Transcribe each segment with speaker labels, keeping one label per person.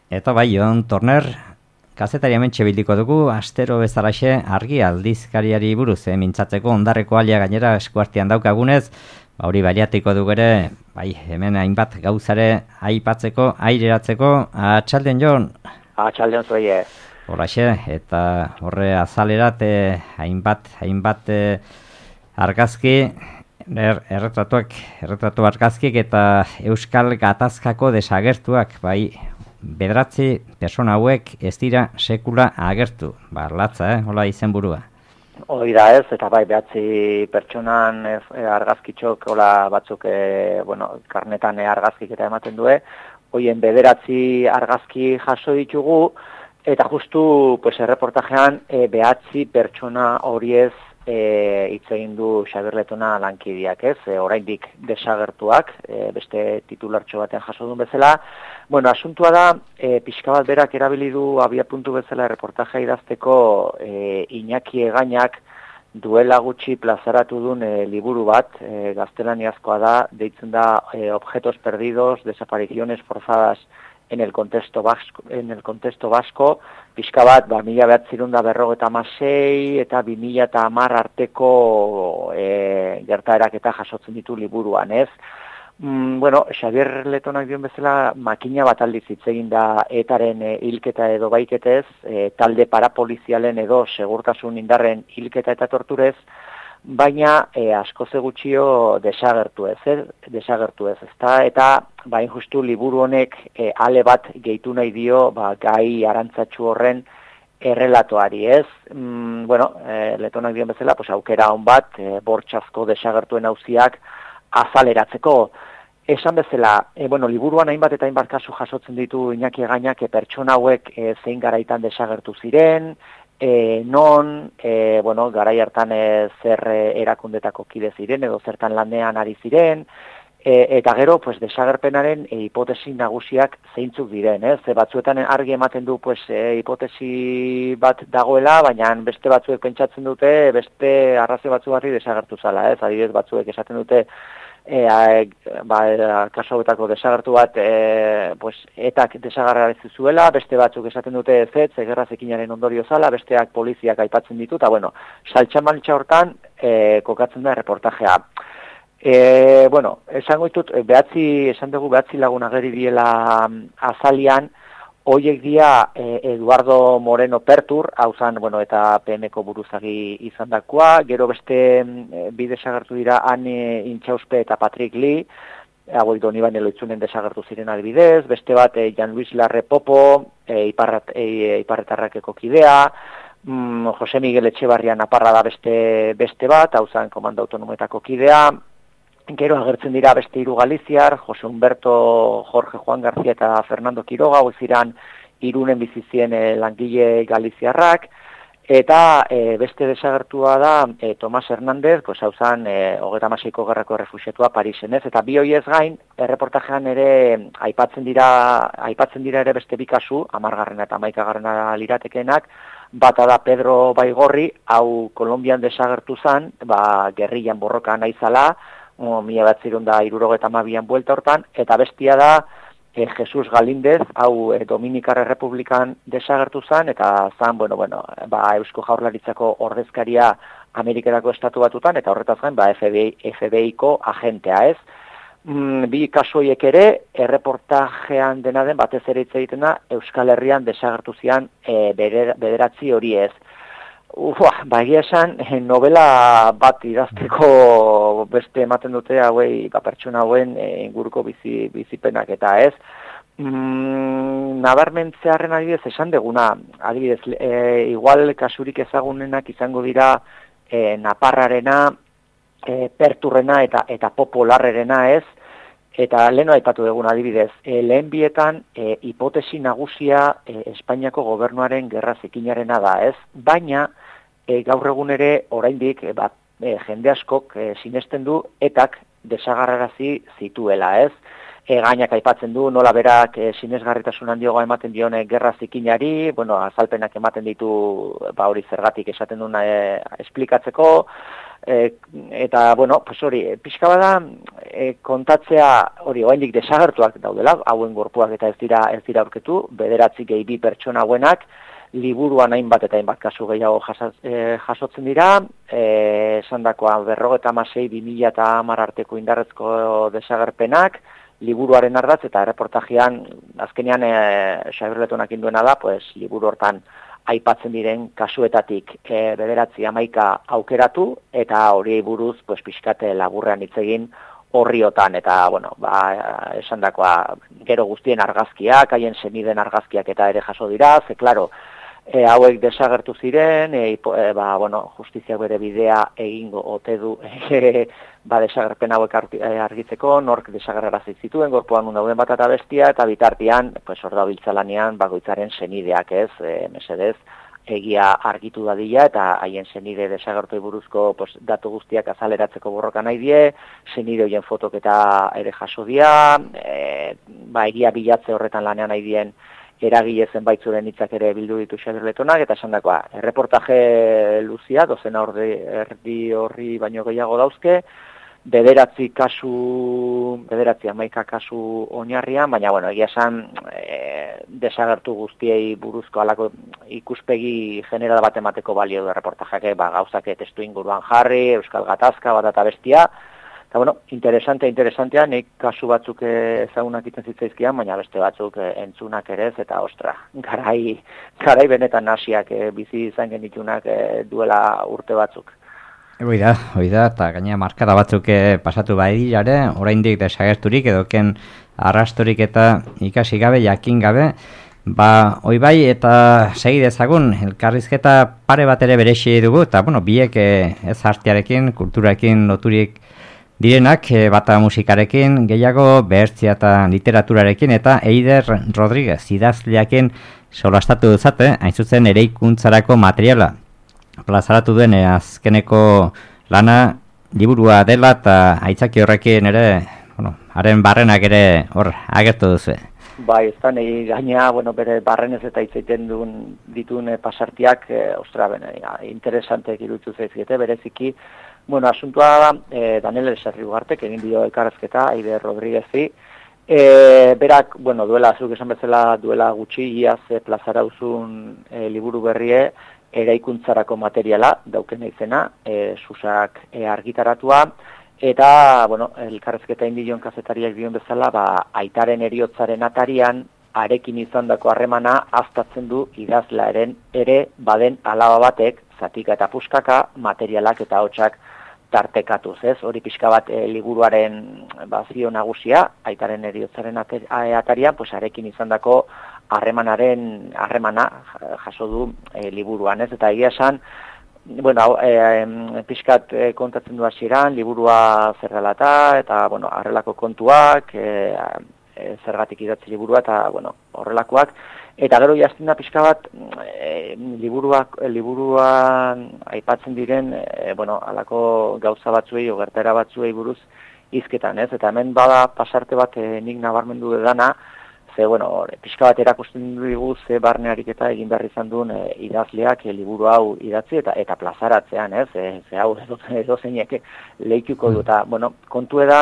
Speaker 1: Eta bai, Jon Torner, kazetari hementxe bilduko dugu, astero bezalaxe argi aldizkariari buruz, mintzatzeko ondarreko alia gainera eskuartean daukagunez, hori baliatiko dugu ere, bai, hemen hainbat gauzare aipatzeko, aireratzeko, atxalden Jon?
Speaker 2: Atxalden zoie.
Speaker 1: Horraxe, eta horre azalerat, hainbat argazki, erretratu argazkik eta Euskal Gatazkako desagertuak, bai, 9 persona hauek ez dira sekula agertu. Latza, hola izenburua.
Speaker 2: Hori da ez, eta bai, 9 pertsonan argazkitxok, hola batzuk, karnetan argazkik eta ematen due, hoien 9 argazki jaso ditugu, eta justu, erreportajean, 9 pertsona horiez hitz egin du Xabier Letona lankideak, ez? Oraindik desagertuak, beste titulartxo batean jaso duen bezala. Bueno, asuntua da, pixka bat berak erabili du abiapuntu bezala reportajea idazteko Iñaki Egainak duela gutxi plazaratu duen liburu bat, gaztelaniazkoa da, deitzen da Objetos perdidos, desapariciones forzadas en el contexto vasco, pixka bat, 1956 eta 2010 arteko gertaerak eta jasotzen ditu liburuan, ez? Xabier Letonak dion bezala, makina bat aldiz hitz egin da etaren hilketa edo baiketez, talde parapolizialen edo segurtasun indarren hilketa eta torturez, baina askoz gutxio desagertu ez, ezta? Eta bain justu liburu honek ale bat gehitu nahi dio gai arantzatsu horren errelatoari, ez? Letonak dion bezala, aukera hon bat, bortxazko desagertuen auziak azaleratzeko. Esan bezala, liburuan hainbat eta hainbat kasu jasotzen ditu Iñaki Egainak pertsona hauek zein garaitan desagertu ziren, garai hartan zer erakundetako kide ziren edo zertan lanean ari ziren, eta gero, desagerpenaren hipotesi nagusiak zeintzuk diren, ez? Batzuetan argi ematen du, hipotesi bat dagoela, baina beste batzuek pentsatzen dute, beste arrazoi batzugarri desagertu zala, ez? Adibidez batzuek esaten dute, kasu hauetako desagertu bat etak desagerrarazi zuela, beste batzuk esaten dute gerra zikinaren ondorio zala, besteak poliziak aipatzen ditu, eta saltxamaltxa hortan kokatzen da reportajea. Esango ditut, esan dugu 9 lagun ageri diela azalian, hoiek dia Eduardo Moreno Pertur, hau zan, eta PMko buruzagi izandakoa, gero beste bi desagertu dira Ane Intxauspe eta Patrick Lee, hauek Donibane Loitzunen desagertu ziren adibidez, beste bat Jan Luis Larre Popo, Iparretarrakeko kidea, Jose Miguel Etxebarria Naparra da beste bat, hau zan Komando Autonomoetako kidea, gero agertzen dira beste 3 galiziar, Jose Humberto, Jorge Juan García eta Fernando Quiroga, hau ziren Irunen bizizien langile galiziarrak, eta beste desagertua da Tomas Hernández, hau zen 36ko gerrako errefuxiatua Parisen, ez? Eta bi hoiez gain, erreportajean ere aipatzen dira ere beste 2 kasu, 10. eta 11. liratekeenak, bata da Pedro Baigorri, hau Kolombian desagertu zen, gerrillan borroka nahi zala, 1972an buelta hortan, eta bestia da Jesus Galindez, hau Dominikar Errepublikan desagertu zen, eta zen, Eusko Jaurlaritzako ordezkaria Amerikarako estatu batutan, eta horretaz gain, FBI-ko agentea, ez? Bi kasuiek ere, erreportajean dena den, batez ere hitz egiten da, Euskal Herrian desagertu zian 9 hori ez. Egia esan, novela bat idazteko beste ematen dute pertsona hauen inguruko bizipenak eta ez. Nabarmentzearren adibidez esan deguna, adibidez, igual kasurik ezagunenak izango dira Naparrarena, Perturrena eta Popularrerena ez, eta leheno aipatu dugun adibidez, lehen bietan hipotesi nagusia Espainiako gobernuaren gerra zikinarena da ez, baina gaur egun ere oraindik jende askok sinesten du etak desagerrarazi zituela ez. Gainak aipatzen du, nola berak sinesgarritasun handioa ematen dion gerra zikinari, azalpenak ematen ditu, hori zergatik esaten duna esplikatzeko, eta, hori, pixka bada, kontatzea, hori, oraindik desagertuak daudela, hauen gorpuak eta ez dira aurketu, 9 pertsona hauenak, liburuan hainbat eta hainbat kasu gehiago jasotzen dira, esandakoa 56-2010 arteko indarrezko desagerpenak, liburuaren ardatz eta reportajean azkenean Xabier induena da, liburu hortan aipatzen diren kasuetatik 9-11 aukeratu eta hori buruz pixkate laburrean hitz egin horriotan eta esandakoa gero guztien argazkiak, haien senideen argazkiak eta ere jaso dira, ze claro, hauek desagertu ziren, justiziak bere bidea egingo ote du desagerpen hauek argitzeko, nork desagerrarazi zituen, gorpuan dauden bat eta bestia, eta bitartean, hor dabiltza lanean, bakoitzaren senideak ez, mesedez, egia argitu dadila, eta haien senide desagertu buruzko datu guztiak azaleratzeko borroka nahi die, senide horien fotok eta ere jaso dia, egia bilatze horretan lanean nahi dien, eragile zenbaitzuren hitzak ere bildu ditu Xabier Letonak, eta esan dakoa, erreportaje luzia, dozena erdi horri baino gehiago dauzke, 9 kasu oinarrian, baina, egia esan, desagertu guztiei buruzko alako ikuspegi general bat emateko balio du erreportajeak, gauzak testu inguruan jarri, euskal gatazka bat eta bestia, eta, interesantea, nik kasu batzuk ezagunak iten zitzaizkian, baina beste batzuk entzunak ere ez, eta ostra, garai benetan nasiak bizi izan genitunak duela urte batzuk.
Speaker 1: Hoi da, eta gaina markada batzuk pasatu badirare, oraindik desagerturik edoken arrastorik eta ikasi gabe, jakin gabe, hoi bai eta segi dezagun, elkarrizketa pare bat ere berexi dugu, eta biek ez artearekin, kulturarekin loturik direnak, bata musikarekin, gehiago behertzia eta literaturarekin, eta Eider Rodriguez idazleakin solastatu duzate, hain zuzen eraikuntzarako materiala. Plazaratu duen azkeneko lana liburua dela eta aitzaki horrekin ere, haren barrenak ere hor agertu duzu.
Speaker 2: Bai, ez da, nahi gaina, bere barrenez eta hitzaiten dituen pasartiak, interesantek iruditu zaizkiete, bereziki, asuntua da, Daniel Eserri Ugartek egin dio elkarrezketa, Eider Rodriguezi, berak, duela, zuk esan bezala, duela gutxi, iaz plazara duzun liburu berrie, eraikuntzarako materiala, dauken izena, Susak argitaratua, eta, elkarrezketa indion kazetariak dion bezala, aitaren heriotzaren atarian, arekin izandako harremana aztatzen du idazlearen ere baden alaba batek, zatika eta puskaka, materialak eta hotsak tartekatuz, ez? Hori pixka bat liburuaren zio nagusia, aitaren heriotzaren atarian, arekin izandako harremana jaso du liburuan, ez? Eta egia esan, pixkat kontatzen du hasieran, liburua zer dela eta harrelako kontuak, zergatik idatzi liburua eta horrelakoak. Eta gero jazten da pixka bat liburuan aipatzen diren, alako gauza batzuei, gertaera batzuei buruz hizketan, ez? Eta hemen bada pasarte bat nik nabarmendu dudana, ze, pixka bat erakusten dugu ze barnearik eta egin behar izan duen idazleak liburu hau idatzi eta plazaratzean, ez? Ze hau edo zeinek lehituko du. Eta, kontu da,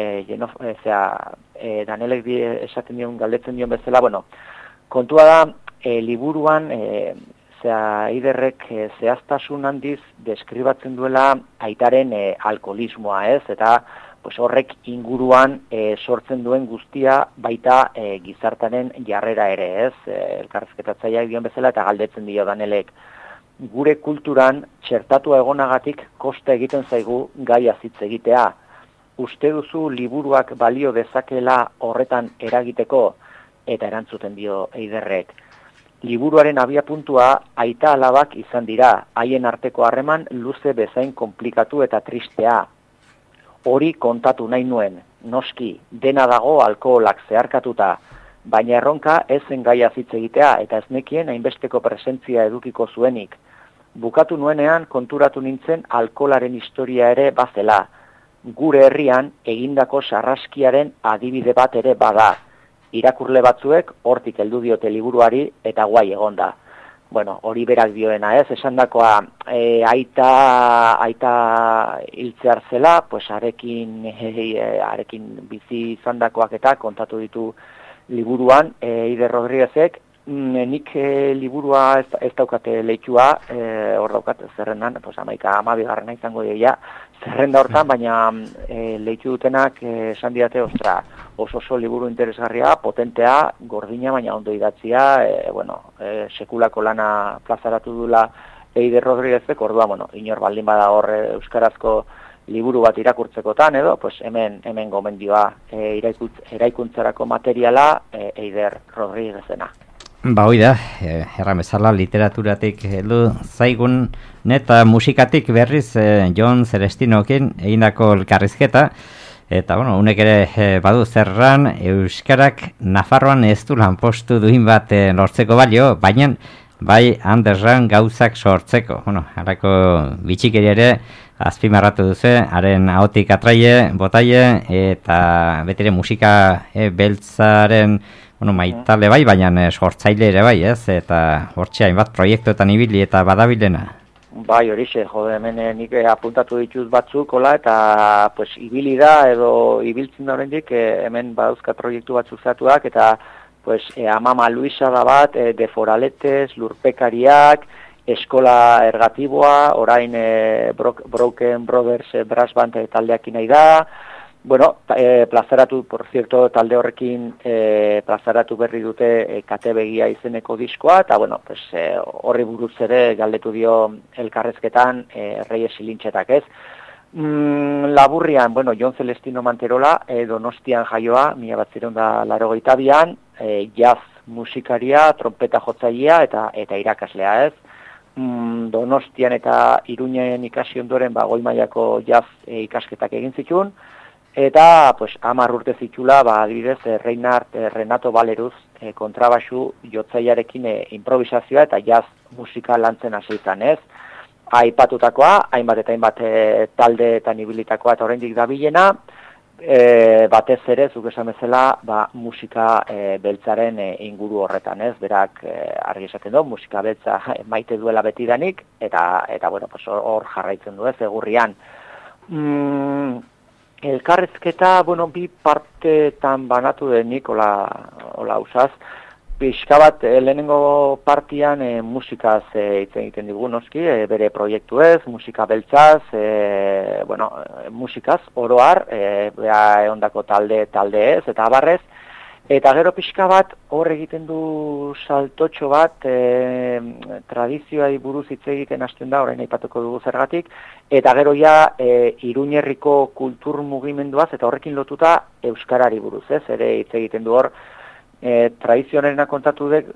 Speaker 2: Danielek esaten dion, galdetzen dion bezala, kontua da, liburuan, Eiderrek zehaztasun handiz deskribatzen duela aitaren alkoholismoa, ez? Eta horrek inguruan sortzen duen guztia baita gizartaren jarrera ere, ez? Elkarrizketatzaileak dion bezala eta galdetzen dio Danielek. Gure kulturan txertatua egonagatik kosta egiten zaigu gaia hitz egitea. Uste duzu liburuak balio dezakela horretan eragiteko? Eta erantzuten dio Eiderrek. Liburuaren abiapuntua aita alabak izan dira, haien arteko harreman luze bezain komplikatu eta tristea. Hori kontatu nahi nuen, noski, dena dago alkoholak zeharkatuta, baina erronka ez zen gaia hitz egitea eta ez nekien hainbesteko presentzia edukiko zuenik. Bukatu nuenean konturatu nintzen alkoholaren historia ere bazela. gure herrian egindako sarraskiaren adibide bat ere bada. Irakurle batzuek hortik heldu diote liburuari eta guai egonda. Bueno, hori berak dioena, ez? Esandakoa aita hiltzear zela, pues arekin bizi izandakoak eta kontatu ditu liburuan Eider Rodriguezek. Nik liburua ez daukate leitzua, hor daukat zerrendan, pues 12. izango dira zerrenda hortan, baina leitzu dutenak esan didate, oso liburu interesgarria, potentea, gordina, baina ondo idatzia, sekulako lana plazaratu dula Eider Rodriguezek, ordua, inor baldin bada hor euskarazko liburu bat irakurtzekotan edo, pues hemen gomendioa eraikuntzarako materiala Eider Rodriguezena.
Speaker 1: Hoi da, erran bezala literaturatik heldu zaigun eta musikatik berriz Jon Celestinokin egindako elkarrizketa, eta unek ere badu zerran euskarak Nafarroan ez du lanpostu duin bat lortzeko balio, baina bai Andersen gauzak sortzeko. Harako bitxikeri ere azpimarratu duzu, haren ahotik atraie, botaie, eta betire musika beltzaren maitale bai, baina sortzaile ere bai, ez? Eta hortxe hainbat proiektuetan ibili eta badabilena.
Speaker 2: Bai, horixe, hemen nik apuntatu dituz batzuk, eta pues, ibili da, edo ibiltzen da oraindik hemen badauzka proiektu batzuk zatuak, eta pues, Amama Luisa da bat, de Foraletes, Lurpekariak, Eskola Ergatiboa, orain Broken Brothers Brass Band taldeakin nahi da. Plazaratu, por cierto, talde horrekin plazaratu berri dute kate begia izeneko diskoa, eta horri buruz ere galdetu dio elkarrezketan Reyes Ilintxetak, ez? Laburrian, Jon Celestino Manterola, Donostian jaioa, 1982an, jazz musikaria, trompeta jotzailea eta irakaslea, ez? Donostian eta Iruñen ikasi ondoren goi mailako jazz ikasketak egin zituen, eta 10 urte zitula, adibidez, Renato Valeruz kontrabaxu jotzailearekin improvisazioa eta jazz musika lantzen hasi izan, ez? Aipatutakoa, hainbat eta hainbat taldeetan ibilitakoa eta oraindik dabilena, batez ere, zuk esan bezala, musika beltzaren inguru horretan, ez? Berak argi esaten du, musika beltza maite duela betidanik, eta hor jarraitzen du, ez, egurrian. Elkarrezketa, bi partetan banatu denik, hola usaz, pixka bat lehenengo partian musikaz hitz egiten digu noski, bere proiektu ez, musika beltzaz, musikaz, oroar, ondako talde ez, eta abarrez, eta gero pixka bat hor egiten du saltotxo bat, tradizioai buruz hitz egiten hasten da, orain aipatuko dugu zergatik, eta gero ja Iruñerriko kultur mugimenduaz, eta horrekin lotuta euskarari buruz, ez, ere hitz egiten du hor, tradizionarena kontatu dut,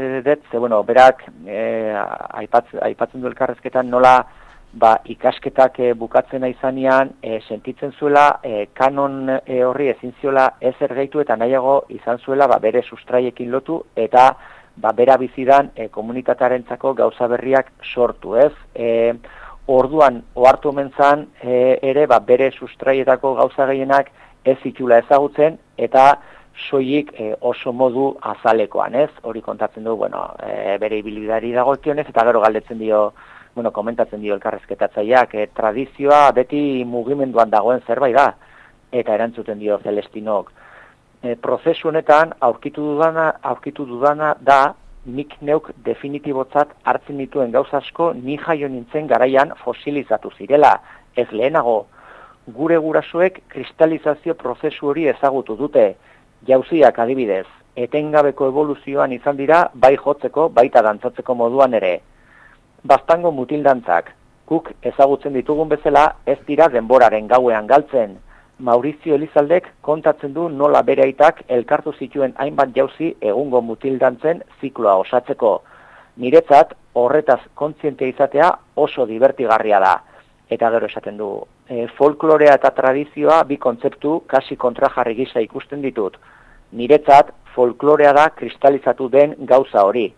Speaker 2: berak aipatzen du elkarrezketan nola ikasketak bukatzen izanean sentitzen zuela kanon horri ezin ziola ezer gehitu eta nahiago izan zuela bere sustraiekin lotu eta bera bizidan komunitatearentzako gauza berriak sortu, ez? Orduan ohartu omen zan ere bere sustraietako gauza gehienak ez zitula ezagutzen eta soilik oso modu azalekoan, ez? Hori kontatzen du, bere ibilbideari dagokionez eta gero galdetzen dio, komentatzen dio elkarrezketatzaileak, tradizioa beti mugimenduan dagoen zerbait da, eta erantzuten dio Celestinok. Prozesu honetan aurkitu dudana da nik neuk definitibotzat hartzen dituen gauza asko ni jaio nintzen garaian fosilizatu zirela, ez lehenago. Gure gurasoek kristalizazio prozesu hori ezagutu dute, jauziak adibidez, etengabeko evoluzioan izan dira bai jotzeko, baita dantzatzeko moduan ere. Baztango mutildantzak, guk ezagutzen ditugun bezala ez dira denboraren gauean galtzen. Maurizio Elizaldek kontatzen du nola bere aitak elkartu zituen hainbat jauzi egungo mutildantzen zikloa osatzeko. Niretzat horretaz kontziente izatea oso divertigarria da. Eta gero esaten du, folklorea eta tradizioa bi kontzeptu kasi kontrajarri gisa ikusten ditut. Niretzat folklorea da kristalizatu den gauza hori.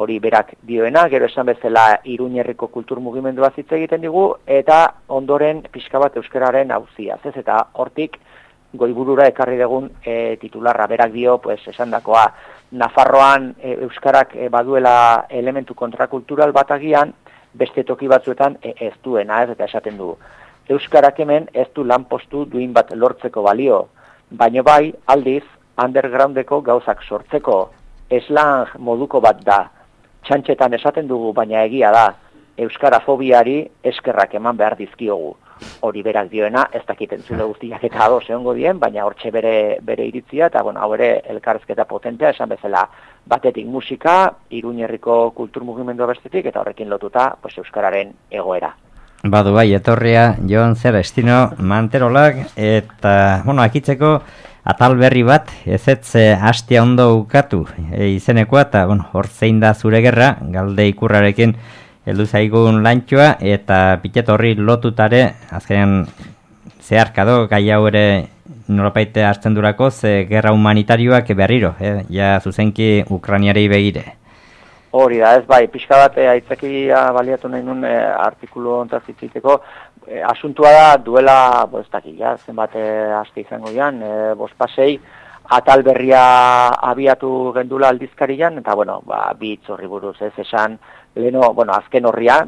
Speaker 2: hori berak dioena, gero esan bezala Iruñerriko kultur mugimendua hitz egiten digu, eta ondoren pixka bat euskararen auziaz, ez? Eta hortik goiburura ekarri dugun titularra, berak dio, pues, esandakoa, Nafarroan euskarak baduela elementu kontrakultural bat agian, beste toki batzuetan ez duena, ez? Eta esaten du, euskarak hemen ez du lanpostu duin bat lortzeko balio, baino bai, aldiz, undergroundeko gauzak sortzeko, eslang moduko bat da. Txantxetan esaten dugu, baina egia da, euskara fobiari eskerrak eman behar dizkiogu. Hori berak dioena, ez dakit entzule guztiak eta ados egongo dien, baina hortxe bere iritzia, eta bueno, hau ere elkarrezketa potentea, esan bezala batetik musika, Iruñerriko kultur mugimendua bestetik, eta horrekin lotuta pues, euskararen egoera.
Speaker 1: Badu bai, etorria Jon Celestino Manterolak, eta, bueno, akitzeko atal berri bat, ezetze hastia ondo ukatu izenekoa, eta, bueno, hor zein da zure gerra, galde ikurrarekin heldu zaigun lantxoa, eta pitet horri lotutare, azkenean zeharkado, gai hau ere nolapaite hartzen durako, ze gerra humanitarioak berriro, ja zuzenki Ukrainiarei begire.
Speaker 2: Hori da, ez bai, pixka bat aitzakia baliatu nahi nun artikulu ontaz itziteko, asuntua da duela, ez dakit, zenbat aste izango dian, bospasei, atal berria abiatu gendula aldizkarian, eta bueno, bi hitz horri buruz, ez esan, leheno, bueno, azken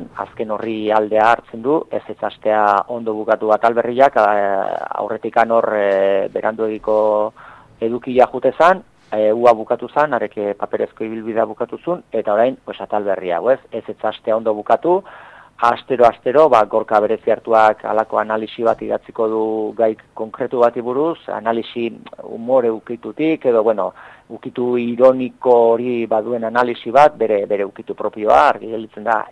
Speaker 2: horri aldea hartzen du, ez astea ondo bukatu atal berriak, aurretikan hor beranduegiko edukia jutezan, ua bukatu zan, areke paperezko ibilbidea bukatu zun, eta orain, pues, atal berria, ez astea ondo bukatu, astero, gorka berezi hartuak alako analisi bat idatziko du gaik konkretu bati buruz, analisi humore ukitutik, edo, bueno, ukitu ironiko hori baduen analisi bat, bere ukitu propioa, argi gelitzen da,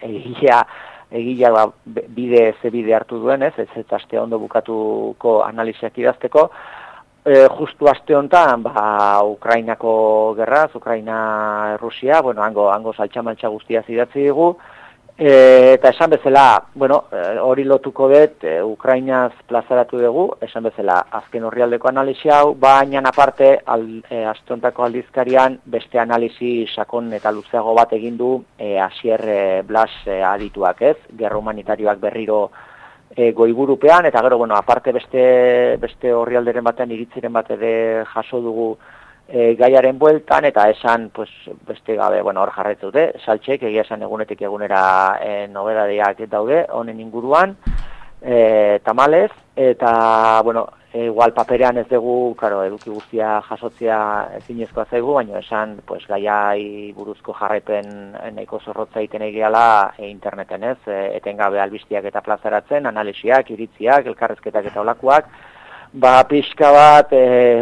Speaker 2: egia bide hartu duen, ez aste ondo bukatuko analisiak idazteko, justu aste honetan, Ukrainako gerraz, Ukraina-Rusia, bueno, hango saltxamaltxa guztia idatzi digu, eta esan bezala, bueno, hori lotuko dut, Ukrainaz plazaratu dugu, esan bezala, azken horrialdeko analisi hau, baina aparte, astontako aldizkarian, beste analisi sakon eta luzeago bat egin du, Asier Blas adituak, ez? Gerra humanitarioak berriro goiburupean, eta gero, bueno, aparte beste horrialderen batean, iritziren bat ere jaso dugu gaiaren bueltan, eta esan, pues, beste gabe, bueno, hor jarraitu dute, saltxek, egia esan egunetik egunera nobedadeak daude, honen inguruan, tamalez, eta, bueno, igual paperean ez dugu, karo, eduki guztia jasotzea ezinezkoa zaigu, baina esan, pues, gaiai buruzko jarraipen nahiko zorrotza egiten egiala interneten, ez, etengabe albistiak eta plazaratzen, analisiak, iritziak, elkarrezketak eta olakoak, pixka bat,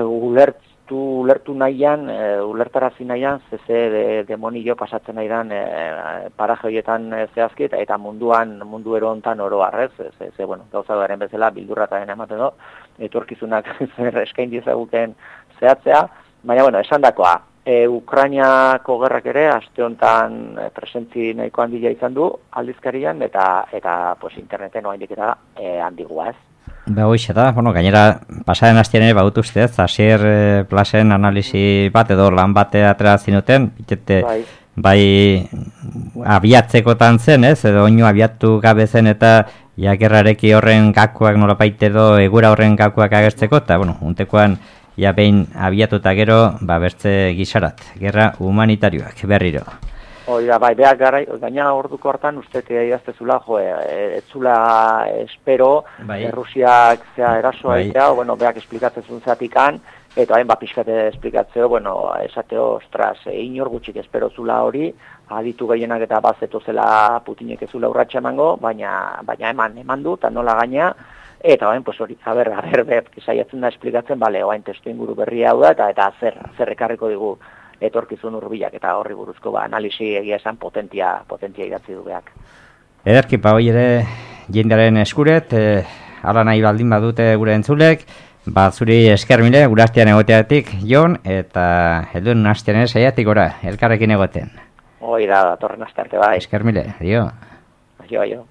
Speaker 2: ulertu nahian, ulertarazi nahian, ze demonio pasatzen nahian paraje horietan zehazki, eta mundu ero hontan oro harrez, bueno, gauza garen bezala, bildurrataren ematen do, etorkizunak zer eskain dizaguken zehatzea, baina, bueno, esan dakoa, Ukrainiako gerrak ere, aste honetan presentzi nahiko handia izan du aldizkarian, eta pues, interneten oaindik eta handigua, ez?
Speaker 1: Hoxe da, bueno, gainera pasaren hastian ere baut ustez, Asier Plasen analisi bat edo lan bate atera zinuten, pitete, bai abiatzekotan zen, ez, edo oinu abiatu gabe zen eta gerrareki horren gakuak nolapait edo egura horren gakuak agertzeko, eta, bueno, untekoan behin abiatuta gero, bertze gisarat, gerra humanitarioak, berriro.
Speaker 2: Hori da, bai, behar gaina orduko hartan, uste idaztezula, etzula espero, Rusiak zea erasoa egitea, bueno, behar esplikatzen zuntzatikan, eta hain pixkate esplikatzeo, bueno, esateo, ostras, inor gutxik espero zula hori, aditu gehienak eta bazeto zela Putinek ezula urratxa emango, baina eman du, eta nola gaina, eta hain, pues hori, saiatzen da esplikatzen, bale, hain testu inguru berria hau da, eta zer ekarriko digu etorkizun hurbilak eta horri buruzko analisi egia esan potentia idatzi du beak.
Speaker 1: Ederki, hoi ere jendearen eskuret, ala nahi baldin badute gure entzulek, zuri eskermile, gure hastian egoteatik, Jon, eta helduen hastian ere saiatik gora, elkarrekin egoten.
Speaker 2: Hoi da, torren aste arte bai.
Speaker 1: Eskermile, adio.
Speaker 2: Adio.